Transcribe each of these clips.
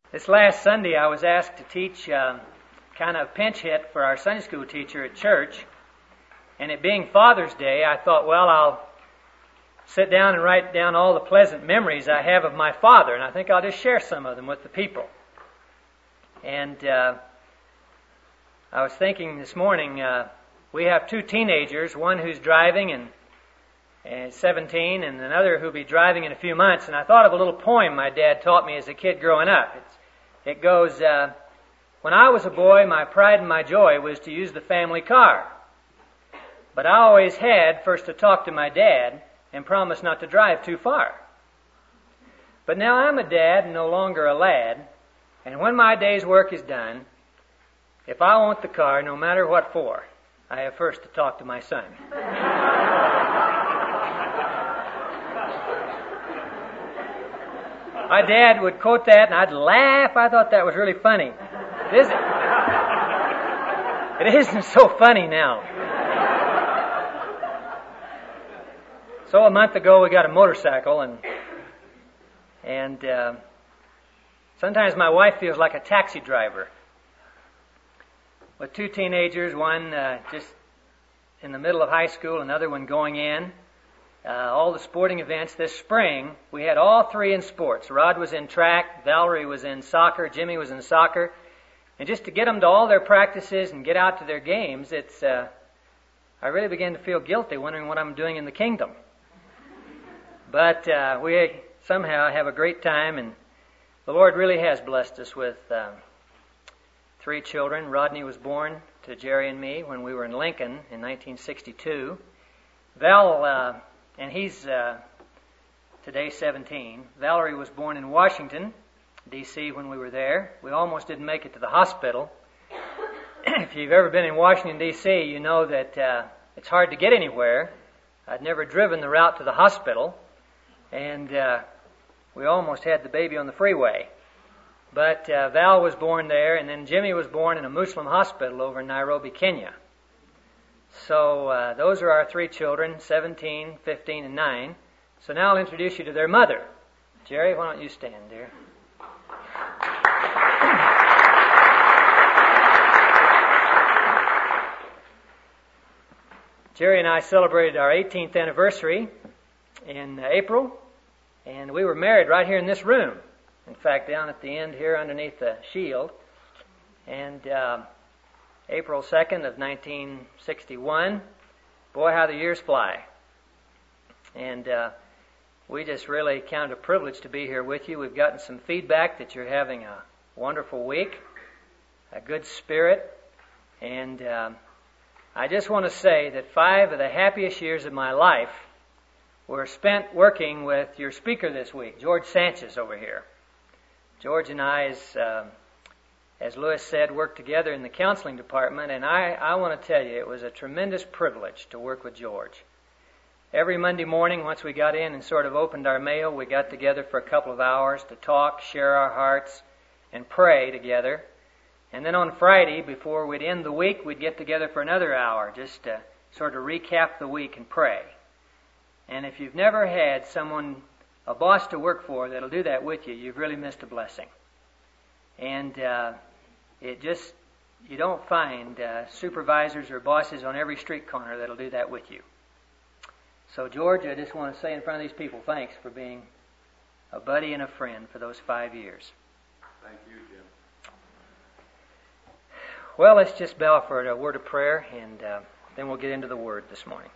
This last Sunday I was asked to teach kind of pinch hit for our Sunday school teacher at church. And it being Father's Day, I thought, well, I'll sit down and write down all the pleasant memories I have of my father. And I think I'll just share some of them with the people. And I was thinking this morning, we have two teenagers, one who's driving and 17, and another who'll be driving in a few months. And I thought of a little poem my dad taught me as a kid growing up. It goes, when I was a boy, my pride and my joy was to use the family car. But I always had first to talk to my dad and promise not to drive too far. But now I'm a dad and no longer a lad, and when my day's work is done, if I want the car, no matter what for, I have first to talk to my son. My dad would quote that, and I'd laugh. I thought that was really funny. It isn't so funny now. So a month ago, we got a motorcycle, and sometimes my wife feels like a taxi driver. With two teenagers, one just in the middle of high school, another one going in. All the sporting events this spring, we had all three in sports. Rod was in track, Valerie was in soccer, Jimmy was in soccer. And just to get them to all their practices and get out to their games, I really began to feel guilty, wondering what I'm doing in the kingdom. But we somehow have a great time, and the Lord really has blessed us with three children. Rodney was born to Jerry and me when we were in Lincoln in 1962. Val, and he's today 17. Valerie was born in Washington, D.C. when we were there. We almost didn't make it to the hospital. If you've ever been in Washington, D.C., you know that it's hard to get anywhere. I'd never driven the route to the hospital, and we almost had the baby on the freeway. But Val was born there, and then Jimmy was born in a Muslim hospital over in Nairobi, Kenya. So those are our three children, 17, 15, and 9. So now I'll introduce you to their mother. Jerry, why don't you stand, dear? Jerry and I celebrated our 18th anniversary in April, and we were married right here in this room. In fact, down at the end here underneath the shield. And April 2nd of 1961. Boy, how the years fly. And we just really count it a privilege to be here with you. We've gotten some feedback that you're having a wonderful week, a good spirit. And I just want to say that 5 of the happiest years of my life were spent working with your speaker this week, George Sanchez over here. George and I, as Lewis said, worked together in the counseling department, and I want to tell you, it was a tremendous privilege to work with George. Every Monday morning, once we got in and sort of opened our mail, we got together for a couple of hours to talk, share our hearts, and pray together. And then on Friday, before we'd end the week, we'd get together for another hour just to sort of recap the week and pray. And if you've never had a boss to work for that'll do that with you, you've really missed a blessing. And you don't find supervisors or bosses on every street corner that'll do that with you. So George, I just want to say in front of these people, thanks for being a buddy and a friend for those 5 years. Thank you, Jim. Well, let's just bow for a word of prayer, and then we'll get into the Word this morning.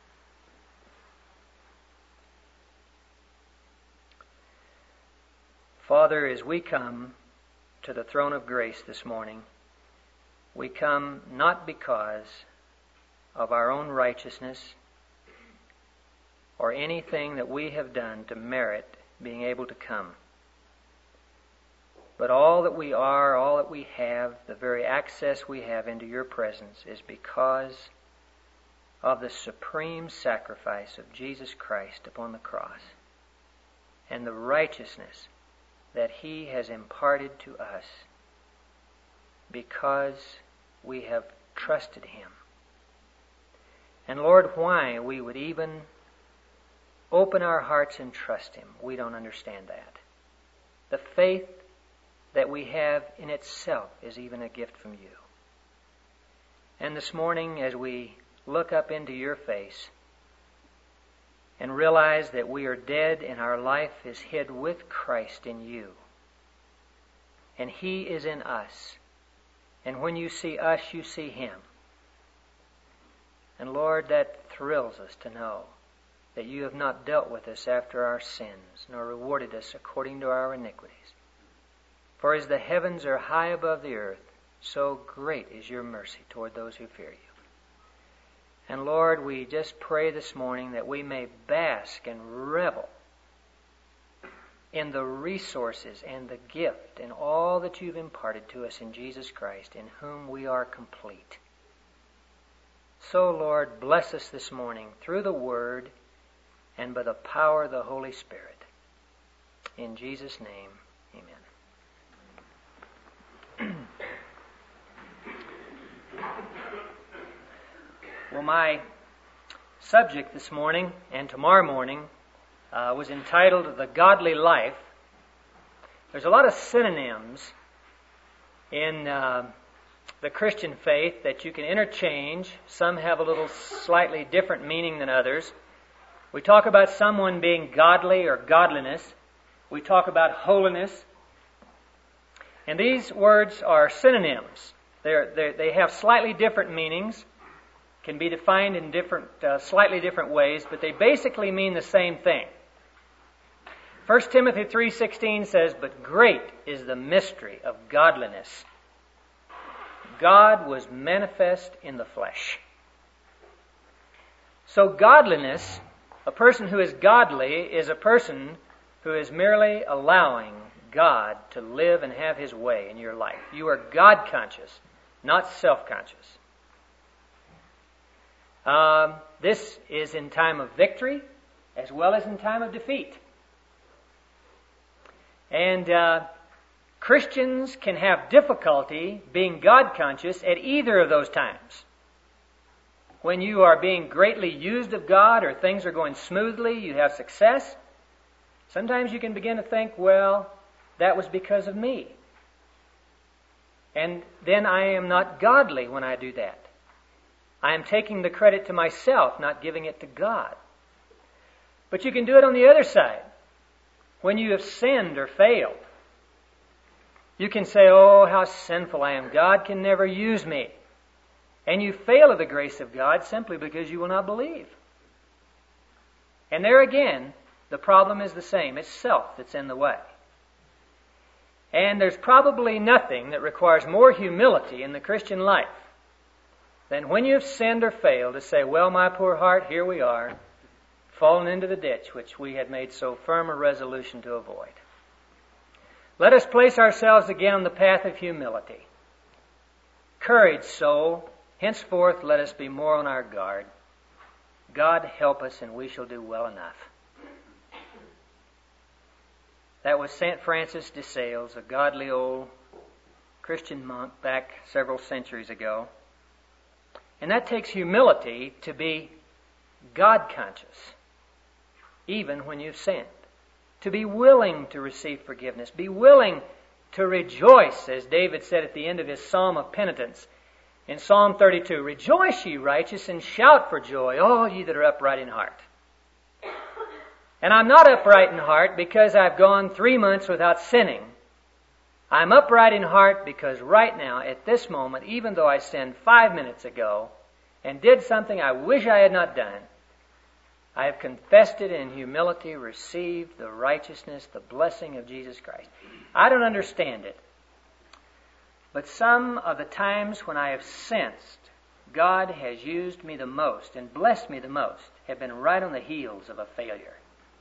Father, as we come to the throne of grace this morning, we come not because of our own righteousness or anything that we have done to merit being able to come. But all that we are, all that we have, the very access we have into your presence is because of the supreme sacrifice of Jesus Christ upon the cross and the righteousness that He has imparted to us because we have trusted Him. And Lord, why we would even open our hearts and trust Him, we don't understand that. The faith that that we have in itself is even a gift from you. And this morning, as we look up into your face and realize that we are dead and our life is hid with Christ in you, and He is in us, and when you see us, you see Him. And Lord, that thrills us to know that you have not dealt with us after our sins, nor rewarded us according to our iniquities. For as the heavens are high above the earth, so great is your mercy toward those who fear you. And Lord, we just pray this morning that we may bask and revel in the resources and the gift and all that you've imparted to us in Jesus Christ, in whom we are complete. So, Lord, bless us this morning through the Word and by the power of the Holy Spirit. In Jesus' name, amen. Well, my subject this morning and tomorrow morning was entitled The Godly Life. There's a lot of synonyms in the Christian faith that you can interchange. Some have a little slightly different meaning than others. We talk about someone being godly or godliness. We talk about holiness. And these words are synonyms. They have slightly different meanings, can be defined in slightly different ways, but they basically mean the same thing. 1 Timothy 3:16 says, "But great is the mystery of godliness. God was manifest in the flesh." So godliness, a person who is godly, is a person who is merely allowing God to live and have His way in your life. You are God-conscious, not self-conscious. This is in time of victory as well as in time of defeat. And Christians can have difficulty being God-conscious at either of those times. When you are being greatly used of God or things are going smoothly, you have success, sometimes you can begin to think, well, that was because of me. And then I am not godly when I do that. I am taking the credit to myself, not giving it to God. But you can do it on the other side. When you have sinned or failed, you can say, oh, how sinful I am. God can never use me. And you fail of the grace of God simply because you will not believe. And there again, the problem is the same. It's self that's in the way. And there's probably nothing that requires more humility in the Christian life than when you've sinned or failed to say, well, my poor heart, here we are, fallen into the ditch which we had made so firm a resolution to avoid. Let us place ourselves again on the path of humility. Courage, soul. Henceforth, let us be more on our guard. God help us, and we shall do well enough. That was St. Francis de Sales, a godly old Christian monk back several centuries ago. And that takes humility to be God-conscious, even when you've sinned. To be willing to receive forgiveness. Be willing to rejoice, as David said at the end of his psalm of penitence. In Psalm 32, "Rejoice, ye righteous, and shout for joy, all ye that are upright in heart." And I'm not upright in heart because I've gone 3 months without sinning. I'm upright in heart because right now, at this moment, even though I sinned 5 minutes ago and did something I wish I had not done, I have confessed it in humility, received the righteousness, the blessing of Jesus Christ. I don't understand it. But some of the times when I have sensed God has used me the most and blessed me the most have been right on the heels of a failure.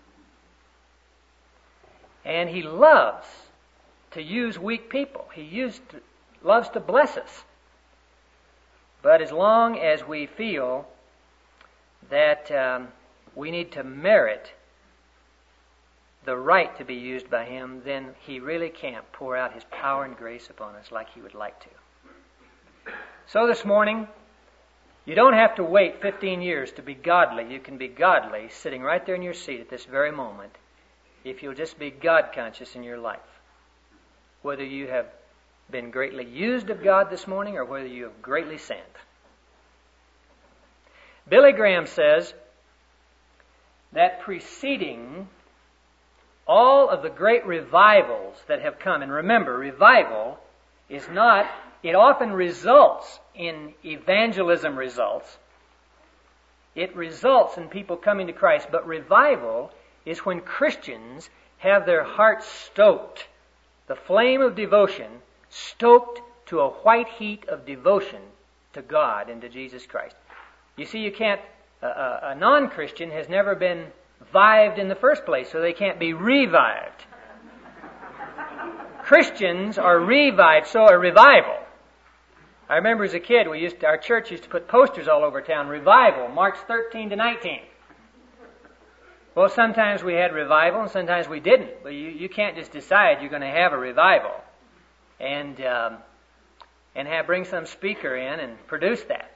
And He loves to use weak people. He loves to bless us. But as long as we feel that we need to merit the right to be used by Him, then He really can't pour out His power and grace upon us like He would like to. So this morning, you don't have to wait 15 years to be godly. You can be godly sitting right there in your seat at this very moment if you'll just be God-conscious in your life. whether you have been greatly used of God this morning or whether you have greatly sinned. Billy Graham says that preceding all of the great revivals that have come, and remember, revival is not, it often results in evangelism results. It results in people coming to Christ, but revival is when Christians have their hearts stoked, the flame of devotion stoked to a white heat of devotion to God and to Jesus Christ. You see, you can't, a non-Christian has never been vived in the first place, so they can't be revived. Christians are revived, so a revival. I remember as a kid, our church used to put posters all over town, revival, March 13 to 19. Well, sometimes we had revival and sometimes we didn't, but you can't just decide you're going to have a revival and bring some speaker in and produce that.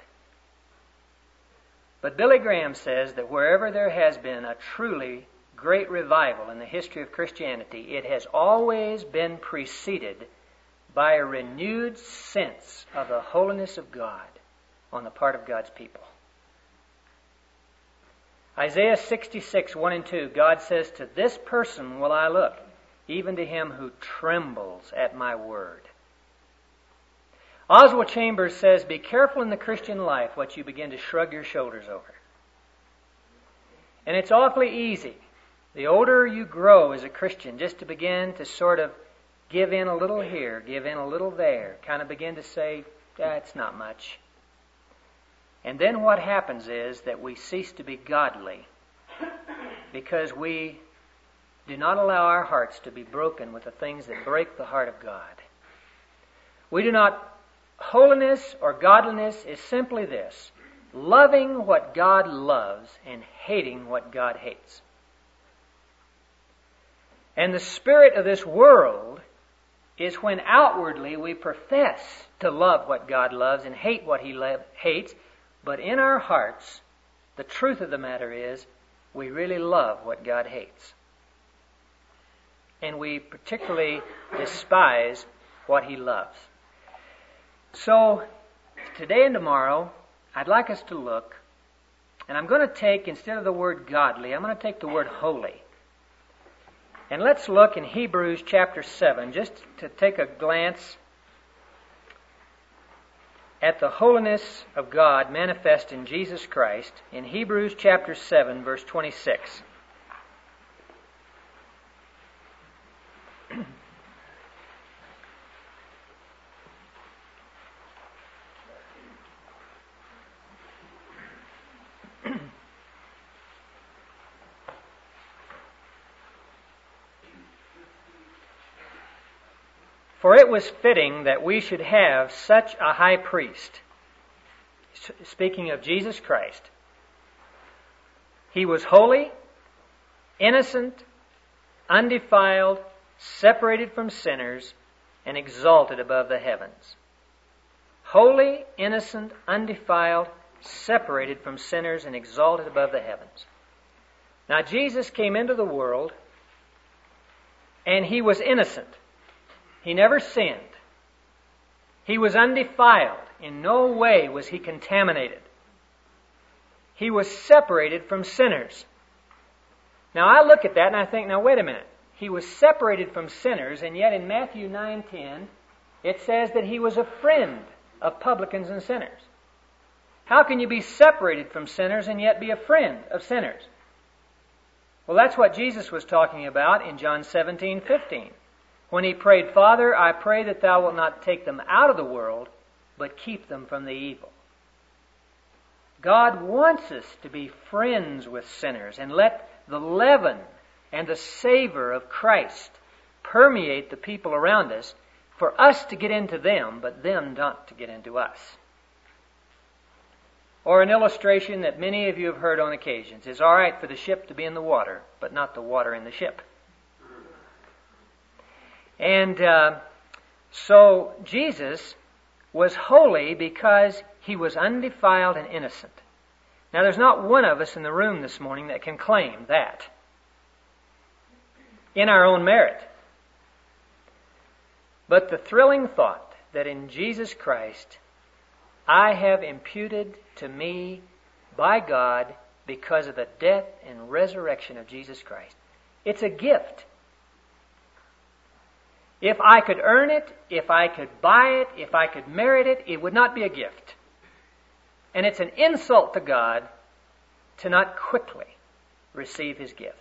But Billy Graham says that wherever there has been a truly great revival in the history of Christianity, it has always been preceded by a renewed sense of the holiness of God on the part of God's people. Isaiah 66, 1 and 2, God says, "To this person will I look, even to him who trembles at my word." Oswald Chambers says, "Be careful in the Christian life what you begin to shrug your shoulders over." And it's awfully easy, the older you grow as a Christian, just to begin to sort of give in a little here, give in a little there, kind of begin to say, it's not much. And then what happens is that we cease to be godly because we do not allow our hearts to be broken with the things that break the heart of God. We do not. Holiness or godliness is simply this: loving what God loves and hating what God hates. And the spirit of this world is when outwardly we profess to love what God loves and hate what He hates, but in our hearts, the truth of the matter is, we really love what God hates. And we particularly despise what He loves. So, today and tomorrow, I'd like us to look, and I'm going to take, instead of the word godly, I'm going to take the word holy. And let's look in Hebrews chapter 7, just to take a glance at the holiness of God manifest in Jesus Christ, in Hebrews chapter 7, verse 26. For it was fitting that we should have such a high priest. Speaking of Jesus Christ. He was holy, innocent, undefiled, separated from sinners, and exalted above the heavens. Holy, innocent, undefiled, separated from sinners, and exalted above the heavens. Now Jesus came into the world, and He was innocent. He never sinned. He was undefiled. In no way was He contaminated. He was separated from sinners. Now I look at that and I think, now wait a minute. He was separated from sinners, and yet in Matthew 9:10, it says that He was a friend of publicans and sinners. How can you be separated from sinners and yet be a friend of sinners? Well, that's what Jesus was talking about in John 17:15. When He prayed, "Father, I pray that Thou wilt not take them out of the world, but keep them from the evil." God wants us to be friends with sinners and let the leaven and the savor of Christ permeate the people around us for us to get into them, but them not to get into us. Or an illustration that many of you have heard on occasions. It's all right for the ship to be in the water, but not the water in the ship. And so Jesus was holy because He was undefiled and innocent. Now there's not one of us in the room this morning that can claim that in our own merit. but the thrilling thought that in Jesus Christ I have imputed to me by God because of the death and resurrection of Jesus Christ. It's a gift. If I could earn it, if I could buy it, if I could merit it, it would not be a gift. And it's an insult to God to not quickly receive His gift.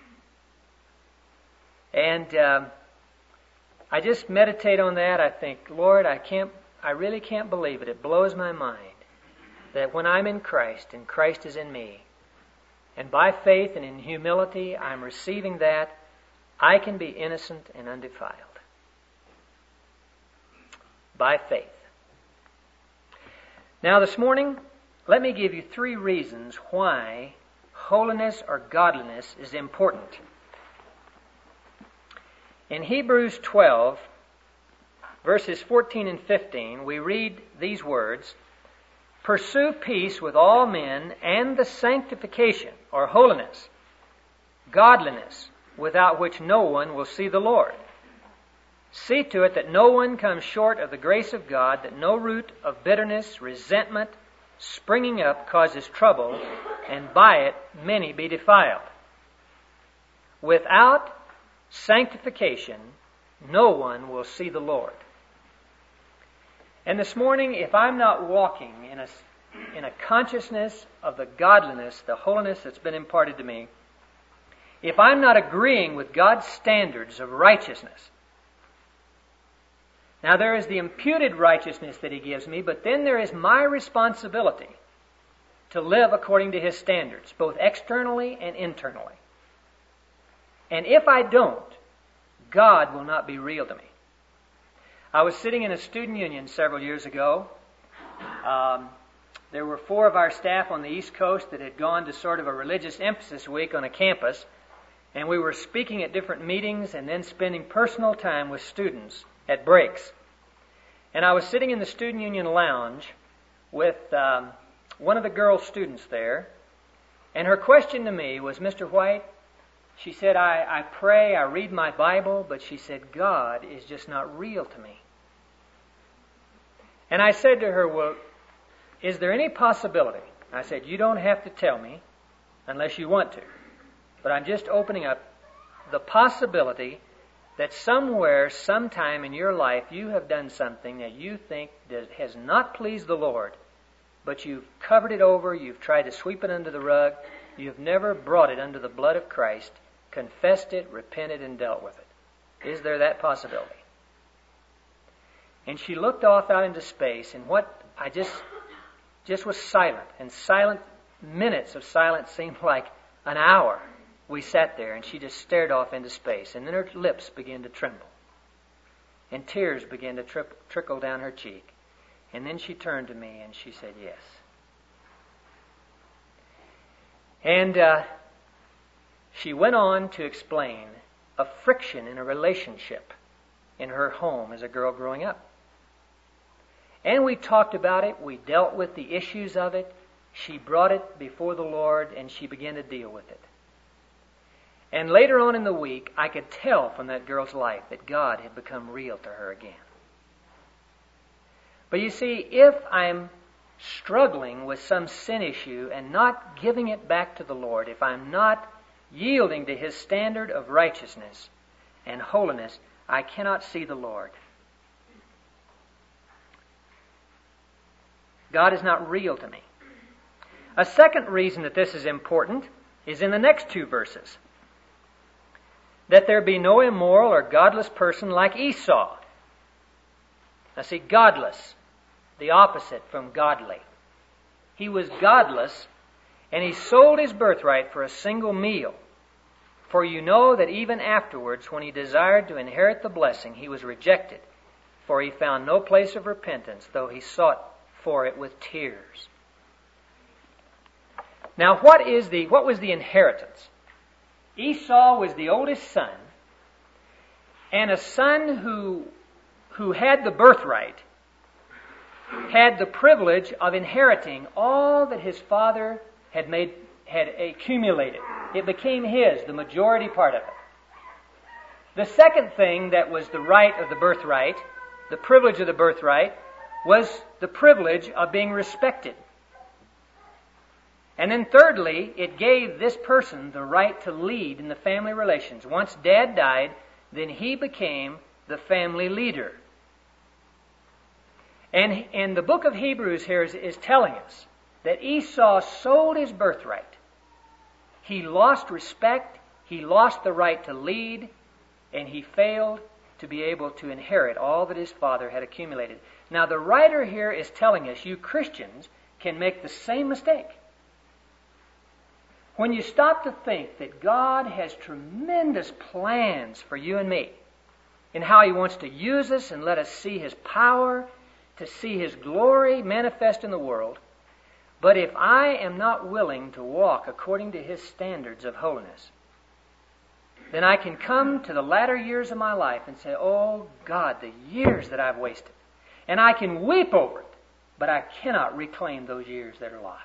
And I just meditate on that. I think, Lord, I really can't believe it. It blows my mind that when I'm in Christ and Christ is in me, and by faith and in humility I'm receiving that, I can be innocent and undefiled. By faith. Now this morning, let me give you 3 reasons why holiness or godliness is important. In Hebrews 12, verses 14 and 15, we read these words, "Pursue peace with all men and the sanctification, or holiness, godliness, without which no one will see the Lord. See to it that no one comes short of the grace of God, that no root of bitterness, resentment, springing up causes trouble, and by it many be defiled. Without sanctification, no one will see the Lord." And this morning, if I'm not walking in a consciousness of the godliness, the holiness that's been imparted to me, if I'm not agreeing with God's standards of righteousness, now there is the imputed righteousness that He gives me, but then there is my responsibility to live according to His standards, both externally and internally. And if I don't, God will not be real to me. I was sitting in a student union several years ago. There were 4 of our staff on the East Coast that had gone to sort of a religious emphasis week on a campus, and we were speaking at different meetings and then spending personal time with students at breaks. And I was sitting in the student union lounge with one of the girl students there, and her question to me was, "Mr. White," she said, I pray, I read my Bible, but she said, God is just not real to me. And I said to her, "Well, is there any possibility?" I said, "You don't have to tell me unless you want to. But I'm just opening up the possibility that somewhere, sometime in your life, you have done something that you think that has not pleased the Lord, but you've covered it over, you've tried to sweep it under the rug, you've never brought it under the blood of Christ, confessed it, repented, and dealt with it. Is there that possibility?" And she looked off out into space, and what I just was silent. And minutes of silence seemed like an hour. We sat there, and she just stared off into space. And then her lips began to tremble. And tears began to trickle down her cheek. And then she turned to me, and she said, "Yes." And she went on to explain a friction in a relationship in her home as a girl growing up. And we talked about it. We dealt with the issues of it. She brought it before the Lord, and she began to deal with it. And later on in the week, I could tell from that girl's life that God had become real to her again. But you see, if I'm struggling with some sin issue and not giving it back to the Lord, if I'm not yielding to His standard of righteousness and holiness, I cannot see the Lord. God is not real to me. A second reason that this is important is in the next 2 verses. That there be no immoral or godless person like Esau. Now see, godless, the opposite from godly. He was godless, and he sold his birthright for a single meal. For you know that even afterwards, when he desired to inherit the blessing, he was rejected, for he found no place of repentance, though he sought for it with tears. Now, what was the inheritance? Esau was the oldest son, and a son who had the birthright had the privilege of inheriting all that his father had accumulated. It became his, the majority part of it. The second thing that was the right of the birthright, the privilege of the birthright, was the privilege of being respected. And then thirdly, it gave this person the right to lead in the family relations. Once Dad died, then he became the family leader. And the book of Hebrews here is telling us that Esau sold his birthright. He lost respect, he lost the right to lead, and he failed to be able to inherit all that his father had accumulated. Now the writer here is telling us you Christians can make the same mistake. When you stop to think that God has tremendous plans for you and me, and how He wants to use us and let us see His power, to see His glory manifest in the world, but if I am not willing to walk according to His standards of holiness, then I can come to the latter years of my life and say, oh God, the years that I've wasted. And I can weep over it, but I cannot reclaim those years that are lost.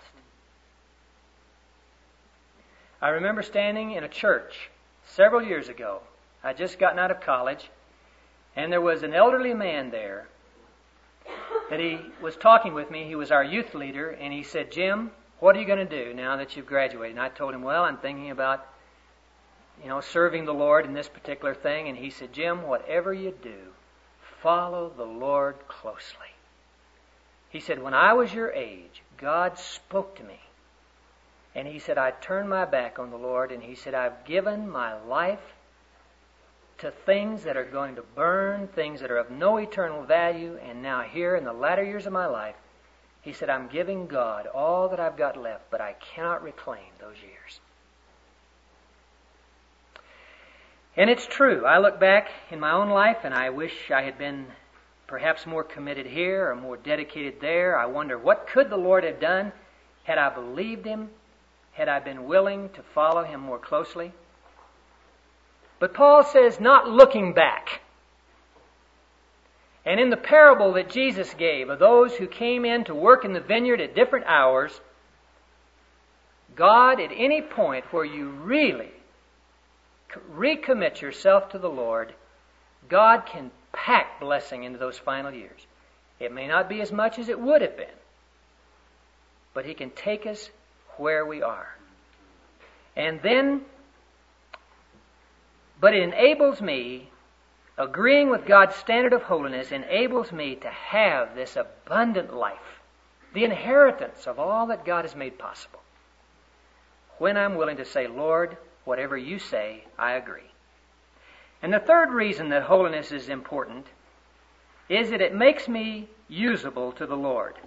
I remember standing in a church several years ago. I'd just gotten out of college, and there was an elderly man there that he was talking with me. He was our youth leader, and he said, Jim, what are you going to do now that you've graduated? And I told him, well, I'm thinking about, serving the Lord in this particular thing. And he said, Jim, whatever you do, follow the Lord closely. He said, when I was your age, God spoke to me. And he said, I turned my back on the Lord, and he said, I've given my life to things that are going to burn, things that are of no eternal value, and now here in the latter years of my life, he said, I'm giving God all that I've got left, but I cannot reclaim those years. And it's true. I look back in my own life, and I wish I had been perhaps more committed here or more dedicated there. I wonder, what could the Lord have done had I believed Him? Had I been willing to follow Him more closely? But Paul says, not looking back. And in the parable that Jesus gave of those who came in to work in the vineyard at different hours, God, at any point where you really recommit yourself to the Lord, God can pack blessing into those final years. It may not be as much as it would have been, but He can take us where we are. And then, but it enables me, agreeing with God's standard of holiness, enables me to have this abundant life, the inheritance of all that God has made possible, when I'm willing to say, Lord, whatever you say, I agree. And the third reason that holiness is important is that it makes me usable to the Lord.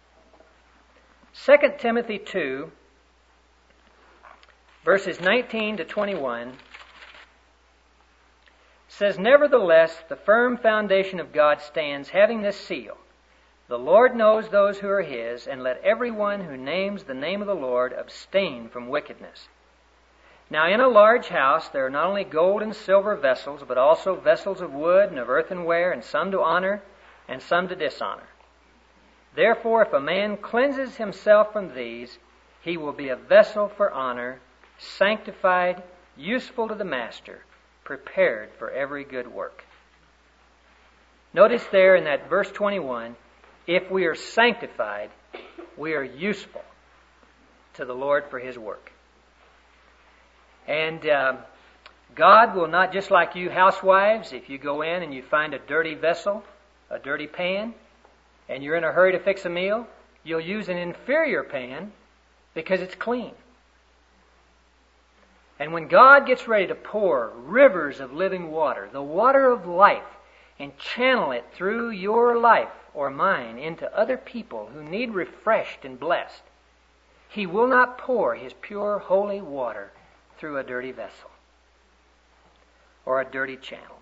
2 Timothy 2, verses 19 to 21, says, nevertheless, the firm foundation of God stands, having this seal. The Lord knows those who are His, and let everyone who names the name of the Lord abstain from wickedness. Now in a large house there are not only gold and silver vessels, but also vessels of wood and of earthenware, and some to honor, and some to dishonor. Therefore, if a man cleanses himself from these, he will be a vessel for honor, sanctified, useful to the master, prepared for every good work. Notice there in that verse 21, if we are sanctified, we are useful to the Lord for His work. And God will not, just like you housewives, if you go in and you find a dirty vessel, a dirty pan, and you're in a hurry to fix a meal, you'll use an inferior pan because it's clean. And when God gets ready to pour rivers of living water, the water of life, and channel it through your life or mine into other people who need refreshed and blessed, He will not pour His pure, holy water through a dirty vessel or a dirty channel.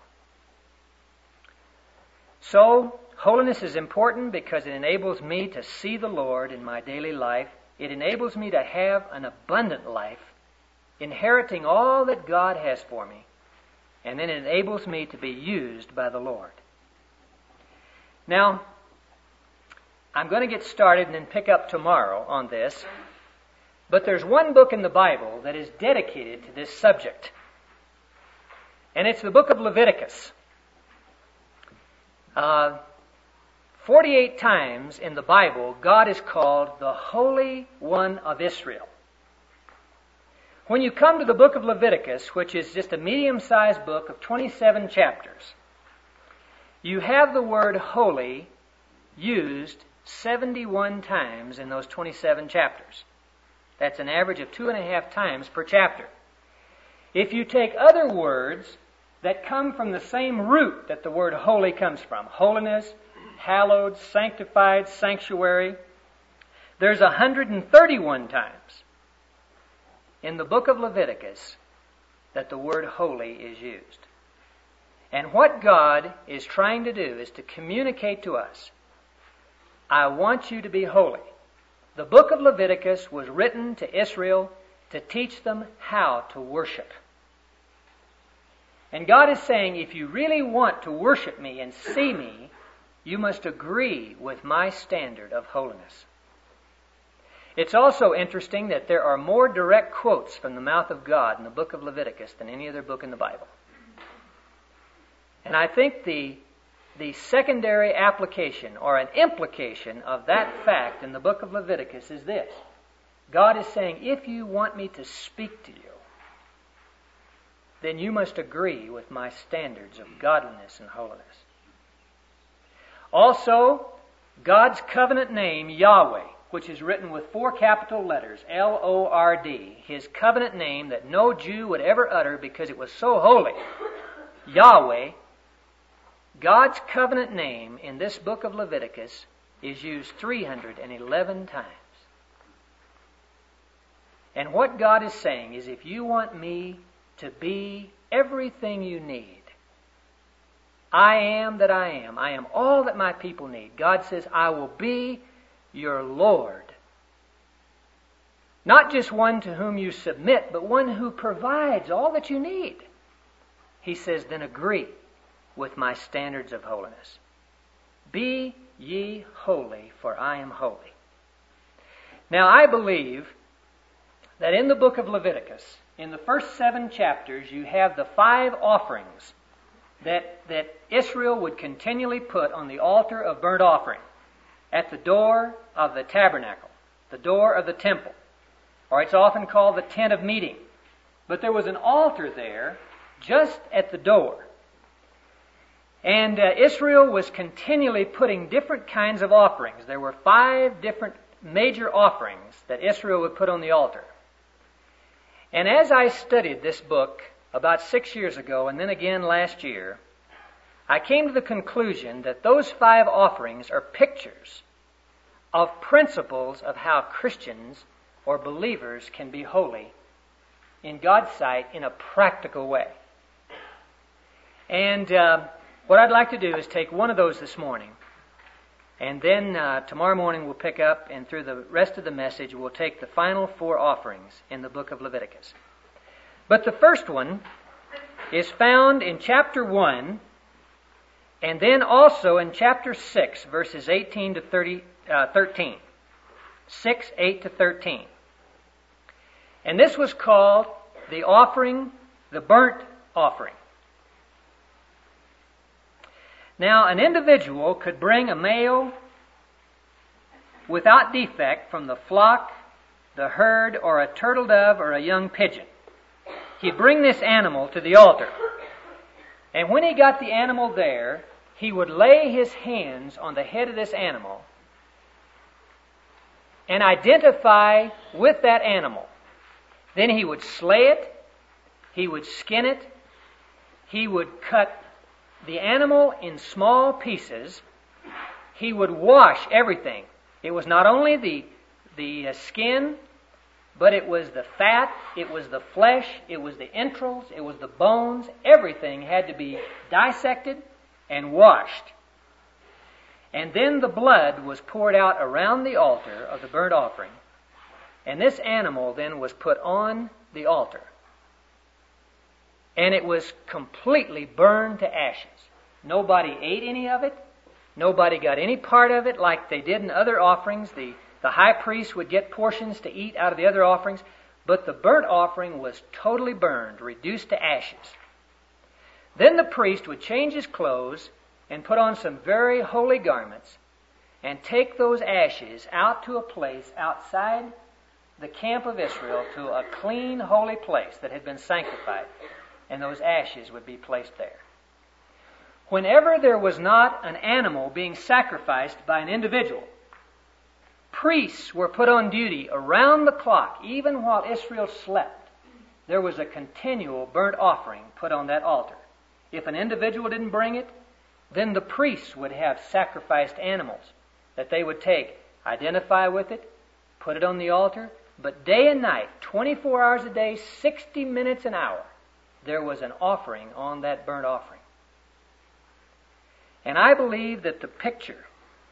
So, holiness is important because it enables me to see the Lord in my daily life. It enables me to have an abundant life, inheriting all that God has for me, and then it enables me to be used by the Lord. Now, I'm going to get started and then pick up tomorrow on this, but there's one book in the Bible that is dedicated to this subject. And it's the book of Leviticus. 48 times in the Bible, God is called the Holy One of Israel. When you come to the book of Leviticus, which is just a medium-sized book of 27 chapters, you have the word holy used 71 times in those 27 chapters. That's an average of 2.5 times per chapter. If you take other words that come from the same root that the word holy comes from, holiness, hallowed, sanctified, sanctuary, there's 131 times in the book of Leviticus that the word holy is used. And what God is trying to do is to communicate to us, I want you to be holy. The book of Leviticus was written to Israel to teach them how to worship. And God is saying, if you really want to worship me and see me, you must agree with my standard of holiness. It's also interesting that there are more direct quotes from the mouth of God in the book of Leviticus than any other book in the Bible. And I think the secondary application or an implication of that fact in the book of Leviticus is this. God is saying, if you want me to speak to you, then you must agree with my standards of godliness and holiness. Also, God's covenant name, Yahweh, which is written with 4 capital letters, L-O-R-D, his covenant name that no Jew would ever utter because it was so holy, Yahweh, God's covenant name in this book of Leviticus is used 311 times. And what God is saying is, if you want me to be everything you need, I am that I am. I am all that my people need. God says, I will be your Lord. Not just one to whom you submit, but one who provides all that you need. He says, then agree with my standards of holiness. Be ye holy, for I am holy. Now, I believe that in the book of Leviticus, in the first 7 chapters, you have the 5 offerings that Israel would continually put on the altar of burnt offering at the door of the tabernacle, the door of the temple, or it's often called the tent of meeting. But there was an altar there just at the door. And Israel was continually putting different kinds of offerings. There were 5 different major offerings that Israel would put on the altar. And as I studied this book about 6 years ago and then again last year, I came to the conclusion that those 5 offerings are pictures of principles of how Christians or believers can be holy in God's sight in a practical way. And what I'd like to do is take one of those this morning, and then tomorrow morning we'll pick up, and through the rest of the message we'll take the final 4 offerings in the book of Leviticus. But the first one is found in chapter 1, and then also in chapter 6, verses 18 to 13. 6, 8 to 13. And this was called the offering, the burnt offering. Now, an individual could bring a male without defect from the flock, the herd, or a turtle dove, or a young pigeon. He'd bring this animal to the altar. And when he got the animal there, he would lay his hands on the head of this animal and identify with that animal. Then he would slay it, he would skin it, he would cut the animal in small pieces, he would wash everything. It was not only the skin, but it was the fat, it was the flesh, it was the entrails, it was the bones. Everything had to be dissected and washed. And then the blood was poured out around the altar of the burnt offering. And this animal then was put on the altar. And it was completely burned to ashes. Nobody ate any of it. Nobody got any part of it like they did in other offerings. The high priest would get portions to eat out of the other offerings. But the burnt offering was totally burned, reduced to ashes. Then the priest would change his clothes and put on some very holy garments and take those ashes out to a place outside the camp of Israel, to a clean, holy place that had been sanctified, and those ashes would be placed there. Whenever there was not an animal being sacrificed by an individual, priests were put on duty around the clock, even while Israel slept. There was a continual burnt offering put on that altar. If an individual didn't bring it, then the priests would have sacrificed animals that they would take, identify with it, put it on the altar, but day and night, 24 hours a day, 60 minutes an hour, there was an offering on that burnt offering. And I believe that the picture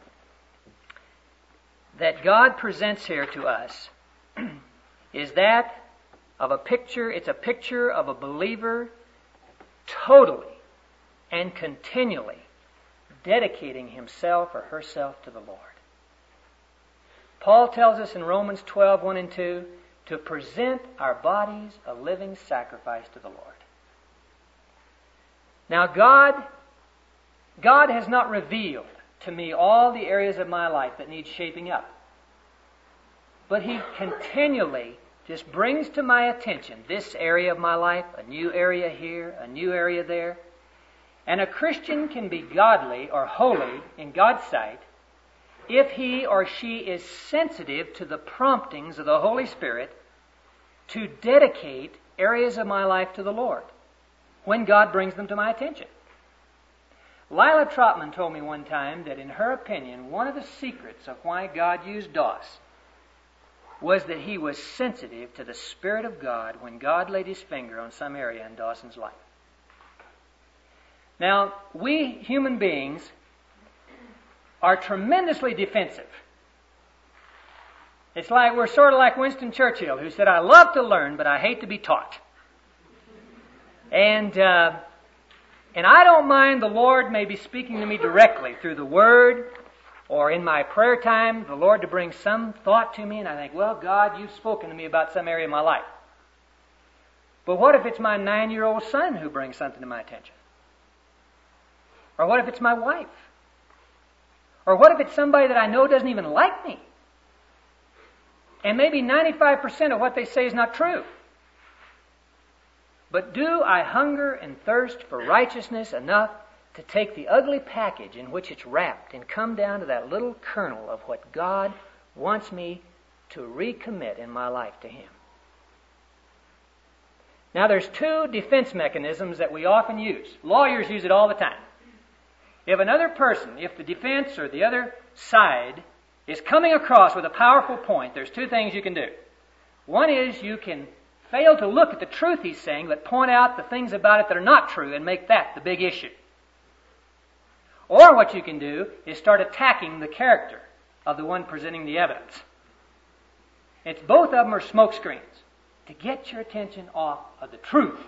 that God presents here to us is that of a picture, it's a picture of a believer totally and continually dedicating himself or herself to the Lord. Paul tells us in Romans 12, 1 and 2, to present our bodies a living sacrifice to the Lord. Now God has not revealed to me all the areas of my life that need shaping up. But He continually just brings to my attention this area of my life, a new area here, a new area there. And a Christian can be godly or holy in God's sight if he or she is sensitive to the promptings of the Holy Spirit to dedicate areas of my life to the Lord when God brings them to my attention. Lila Trotman told me one time that in her opinion, one of the secrets of why God used Doss was that he was sensitive to the Spirit of God when God laid His finger on some area in Dawson's life. Now, we human beings are tremendously defensive. It's like we're sort of like Winston Churchill, who said, "I love to learn, but I hate to be taught." And I don't mind the Lord maybe speaking to me directly through the Word or in my prayer time, the Lord to bring some thought to me, and I think, well, God, you've spoken to me about some area of my life. But what if it's my 9-year-old son who brings something to my attention? Or what if it's my wife? Or what if it's somebody that I know doesn't even like me? And maybe 95% of what they say is not true. But do I hunger and thirst for righteousness enough to take the ugly package in which it's wrapped and come down to that little kernel of what God wants me to recommit in my life to Him? Now there's two defense mechanisms that we often use. Lawyers use it all the time. If another person, if the defense or the other side is coming across with a powerful point, there's two things you can do. One is you can fail to look at the truth he's saying, but point out the things about it that are not true and make that the big issue. Or what you can do is start attacking the character of the one presenting the evidence. It's both of them are smoke screens to get your attention off of the truth.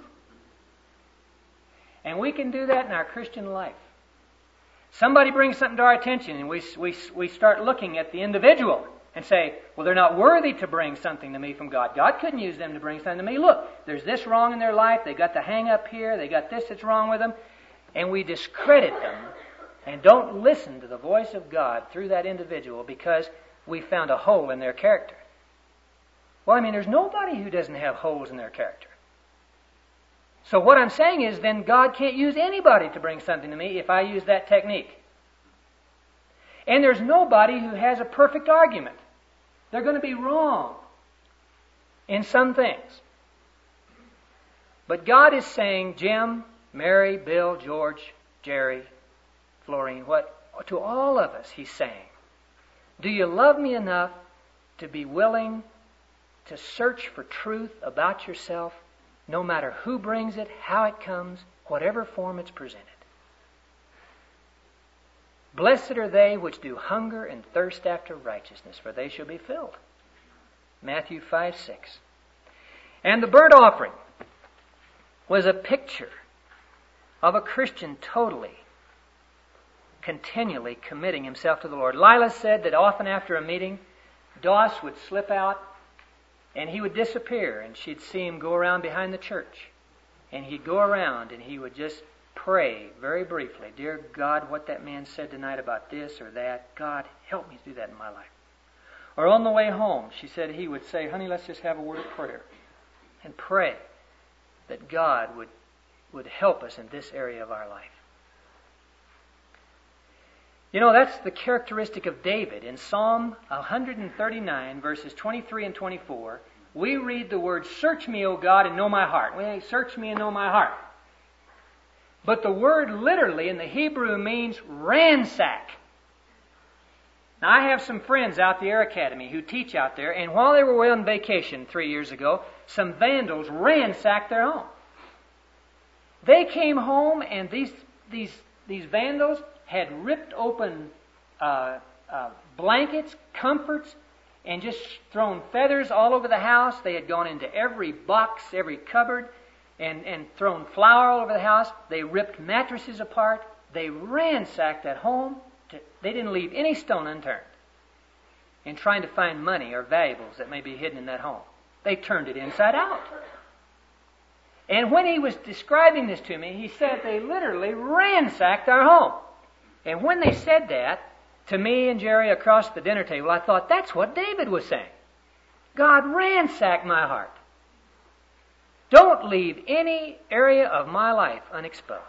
And we can do that in our Christian life. Somebody brings something to our attention and we start looking at the individual and say, well, they're not worthy to bring something to me from God. God couldn't use them to bring something to me. Look, there's this wrong in their life. They got the hang up here. They got this that's wrong with them. And we discredit them and don't listen to the voice of God through that individual because we found a hole in their character. Well, I mean, there's nobody who doesn't have holes in their character. So what I'm saying is then God can't use anybody to bring something to me if I use that technique. And there's nobody who has a perfect argument. They're going to be wrong in some things. But God is saying, Jim, Mary, Bill, George, Jerry, Florine, to all of us, He's saying, do you love me enough to be willing to search for truth about yourself, no matter who brings it, how it comes, whatever form it's presented? Blessed are they which do hunger and thirst after righteousness, for they shall be filled. Matthew 5:6. And the burnt offering was a picture of a Christian totally, continually committing himself to the Lord. Lila said that often after a meeting, Doss would slip out and he would disappear, and she'd see him go around behind the church. And he'd go around and he would just pray very briefly, "Dear God, what that man said tonight about this or that, God, help me do that in my life." Or on the way home, she said he would say, "Honey, let's just have a word of prayer and pray that God would help us in this area of our life." You know, that's the characteristic of David. In Psalm 139, verses 23 and 24, we read the word, "Search me, O God, and know my heart." Well, search me and know my heart. But the word literally in the Hebrew means ransack. Now, I have some friends out at the Air Academy who teach out there, and while they were away on vacation 3 years ago, some vandals ransacked their home. They came home, and these vandals had ripped open blankets, comforts, and just thrown feathers all over the house. They had gone into every box, every cupboard, and thrown flour all over the house. They ripped mattresses apart. They ransacked that home. They didn't leave any stone unturned in trying to find money or valuables that may be hidden in that home. They turned it inside out. And when he was describing this to me, he said they literally ransacked our home. And when they said that to me and Jerry across the dinner table, I thought, that's what David was saying. God ransacked my heart. Don't leave any area of my life unexposed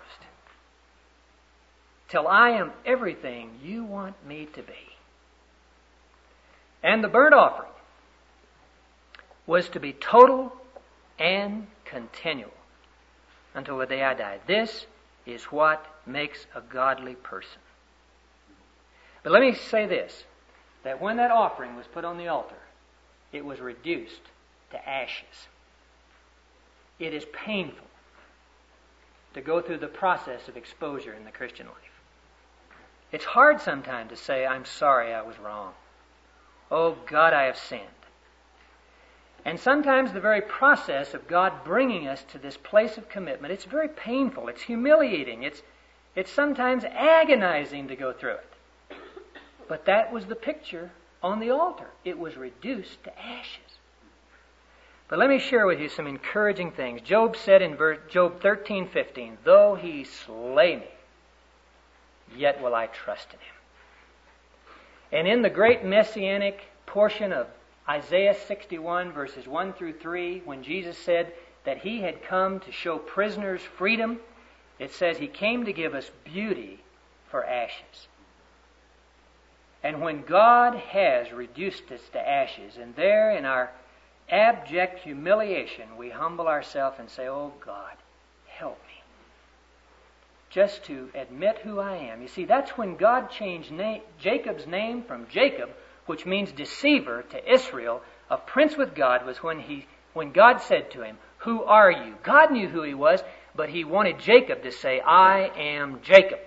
till I am everything you want me to be. And the burnt offering was to be total and continual until the day I died. This is what makes a godly person. But let me say this, that when that offering was put on the altar, it was reduced to ashes. It is painful to go through the process of exposure in the Christian life. It's hard sometimes to say, "I'm sorry I was wrong. Oh God, I have sinned." And sometimes the very process of God bringing us to this place of commitment, it's very painful, it's humiliating, it's sometimes agonizing to go through it. But that was the picture on the altar. It was reduced to ashes. But let me share with you some encouraging things. Job said in Job 13:15, "Though he slay me, yet will I trust in him." And in the great messianic portion of Isaiah 61, verses 1 through 3, when Jesus said that he had come to show prisoners freedom, it says he came to give us beauty for ashes. And when God has reduced us to ashes, and there in our abject humiliation, we humble ourselves and say, "Oh God, help me." Just to admit who I am. You see, that's when God changed Jacob's name from Jacob, which means deceiver, to Israel, a prince with God, was when God said to him, "Who are you?" God knew who he was, but he wanted Jacob to say, "I am Jacob."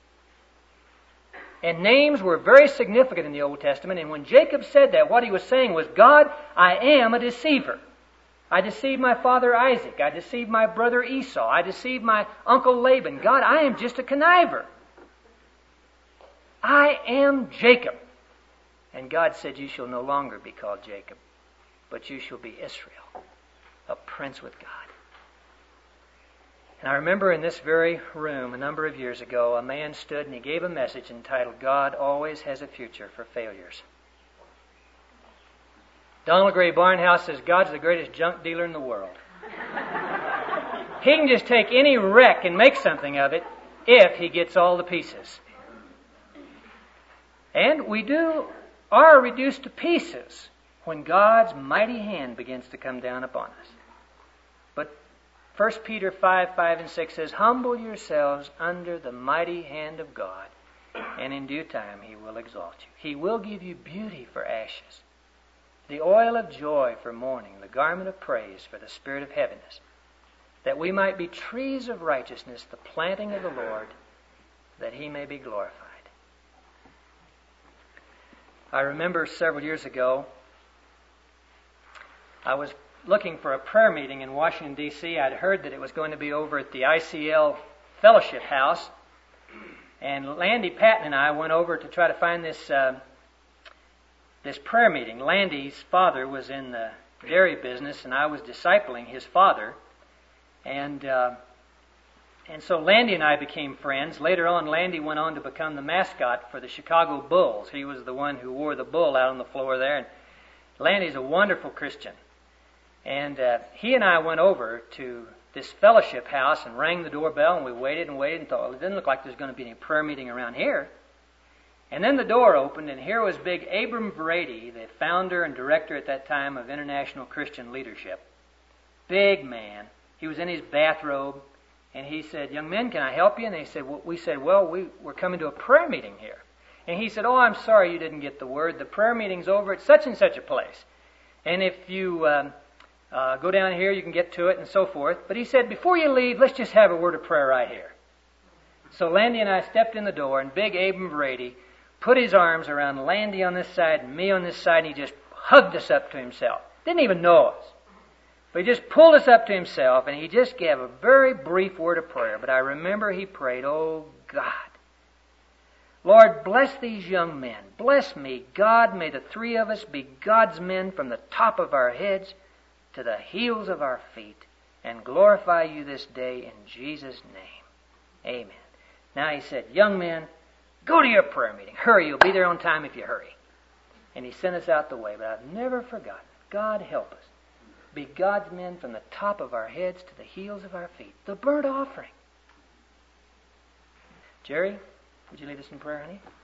And names were very significant in the Old Testament, and when Jacob said that, what he was saying was, "God, I am a deceiver. I deceived my father Isaac. I deceived my brother Esau. I deceived my uncle Laban. God, I am just a conniver. I am Jacob." And God said, "You shall no longer be called Jacob, but you shall be Israel, a prince with God." And I remember in this very room a number of years ago, a man stood and he gave a message entitled, "God Always Has a Future for Failures." Donald Gray Barnhouse says God's the greatest junk dealer in the world. He can just take any wreck and make something of it if he gets all the pieces. And we are reduced to pieces when God's mighty hand begins to come down upon us. But 1 Peter 5 and 6 says, "Humble yourselves under the mighty hand of God, and in due time he will exalt you. He will give you beauty for ashes, the oil of joy for mourning, the garment of praise for the spirit of heaviness, that we might be trees of righteousness, the planting of the Lord, that he may be glorified." I remember several years ago, I was looking for a prayer meeting in Washington, D.C. I'd heard that it was going to be over at the ICL Fellowship House. And Landy Patton and I went over to try to find this prayer meeting. Landy's father was in the dairy business, and I was discipling his father. And And so Landy and I became friends. Later on, Landy went on to become the mascot for the Chicago Bulls. He was the one who wore the bull out on the floor there. And Landy's a wonderful Christian. And he and I went over to this fellowship house and rang the doorbell, and we waited and waited and thought, well, it didn't look like there's going to be any prayer meeting around here. And then the door opened, and here was big Abram Verady, the founder and director at that time of International Christian Leadership. Big man. He was in his bathrobe, and he said, young men, can I help you? And they said, we said, well, we're coming to a prayer meeting here. And he said, oh, I'm sorry you didn't get the word. The prayer meeting's over at such and such a place. And if you go down here, you can get to it and so forth. But he said, before you leave, let's just have a word of prayer right here. So Landy and I stepped in the door, and big Abram Verady put his arms around Landy on this side and me on this side, and he just hugged us up to himself. Didn't even know us. But he just pulled us up to himself, and he just gave a very brief word of prayer. But I remember he prayed, oh, God, Lord, bless these young men. Bless me, God. May the three of us be God's men from the top of our heads to the heels of our feet, and glorify you this day in Jesus' name. Amen. Now he said, young men, go to your prayer meeting. Hurry, you'll be there on time if you hurry. And he sent us out the way, but I've never forgotten. God help us. Be God's men from the top of our heads to the heels of our feet. The burnt offering. Jerry, would you lead us in prayer, honey?